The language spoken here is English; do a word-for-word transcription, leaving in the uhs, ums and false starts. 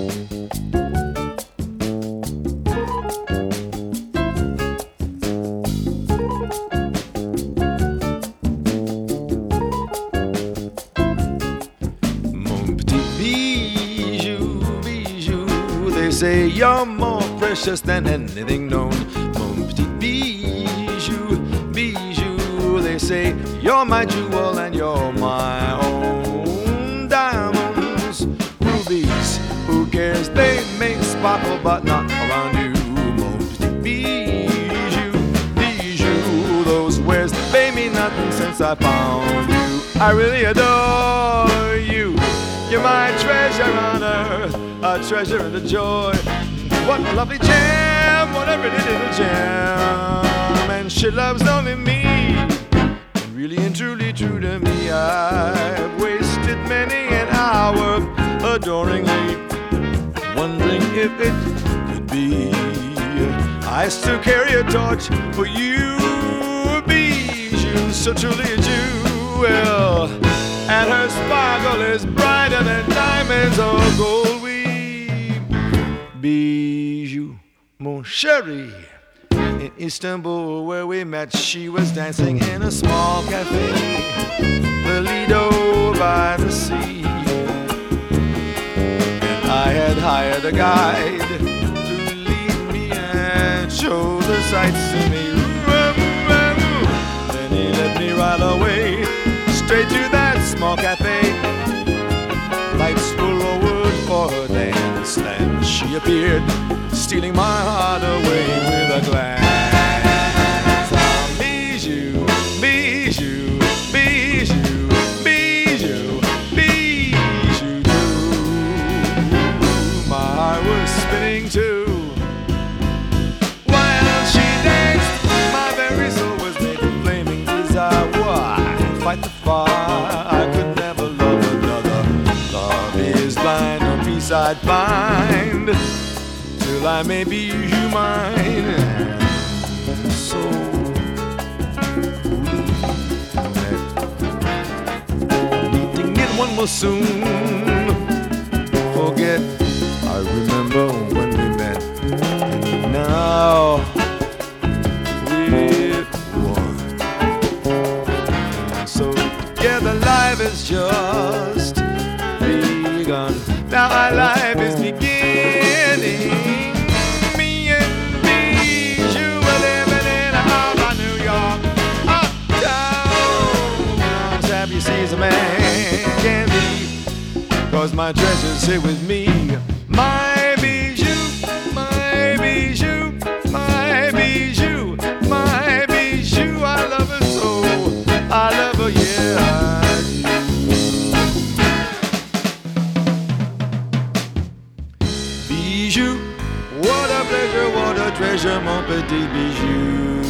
Say you're more precious than anything known. Mon petit bijou, bijou. They say you're my jewel and you're my own. Diamonds, rubies, who cares? They may sparkle but not around you. Mon petit bijou, bijou. Those wares pay me nothing since I found you. I really adore you. You're my treasure on earth, a treasure and a joy. What a lovely gem, what a pretty little gem. And she loves only me, and really and truly true to me. I've wasted many an hour adoringly, wondering if it could be. I still carry a torch for you, bijou, so truly a jewel. And her sparkle is brighter than diamonds or gold weave. Bijou, mon chéri. In Istanbul where we met, she was dancing in a small cafe, the Lido by the sea. And I had hired a guide to lead me and show the sights to me. Then he led me right away, straight to that small cafe. Lights were lowered for her dance, and she appeared, stealing my heart away with a glance. Ah, bijou, bijou, bijou, bijou, bijou too. My heart was spinning too. While she danced, my very soul was made of flaming desire. Why fight the fire? I could never love another. Love is blind, no peace I'd find till I may be you mine. And so meeting it one will soon forget. I remember when we met, and now we're one. And so together life is just begun. Now our life is beginning. Me and Bijou were living in a house by New York, uptown. As happy as a man can be, 'cause my treasure's here with me. My Bijou, my Bijou, my Bijou, my Bijou. I love her so, I love her, yeah, I do. Bijou, what a pleasure, what a treasure, mon petit bijou.